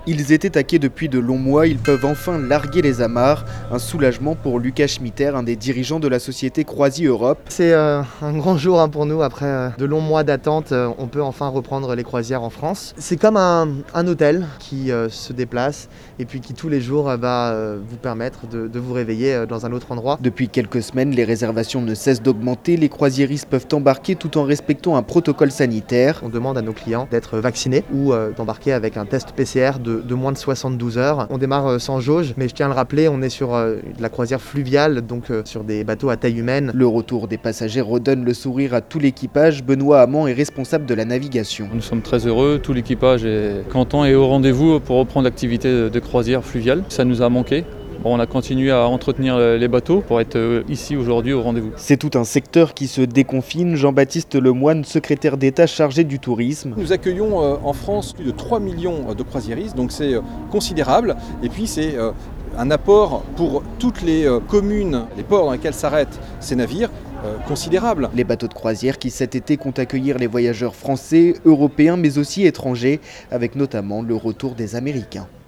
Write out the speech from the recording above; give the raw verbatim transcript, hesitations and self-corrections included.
Ils étaient à quai depuis de longs mois, ils peuvent enfin larguer les amarres. Un soulagement pour Lucas Schmitter, un des dirigeants de la société Croisi Europe. C'est euh, un grand jour hein, pour nous, après euh, de longs mois d'attente, euh, on peut enfin reprendre les croisières en France. C'est comme un, un hôtel qui euh, se déplace et puis qui tous les jours euh, va euh, vous permettre de, de vous réveiller euh, dans un autre endroit. Depuis quelques semaines, les réservations ne cessent d'augmenter, les croisiéristes peuvent embarquer tout en respectant un protocole sanitaire. On demande à nos clients d'être vaccinés ou euh, d'embarquer avec un test P C R de, de moins de soixante-douze heures. On démarre euh, sans jauge, mais je tiens à le rappeler, on est sur euh, de la croisière fluviale, donc euh, sur des bateaux à taille humaine. Le retour des passagers redonne le sourire à tout l'équipage. Benoît Hamon est responsable de la navigation. Nous sommes très heureux, tout l'équipage est content et au rendez-vous pour reprendre l'activité de croisière fluviale. Ça nous a manqué. Bon, on a continué à entretenir les bateaux pour être ici aujourd'hui au rendez-vous. C'est tout un secteur qui se déconfine. Jean-Baptiste Lemoine, secrétaire d'État chargé du tourisme. Nous accueillons en France plus de trois millions de croisiéristes, donc c'est considérable. Et puis c'est un apport pour toutes les communes, les ports dans lesquels s'arrêtent ces navires, euh, considérable. Les bateaux de croisière qui cet été comptent accueillir les voyageurs français, européens mais aussi étrangers, avec notamment le retour des Américains.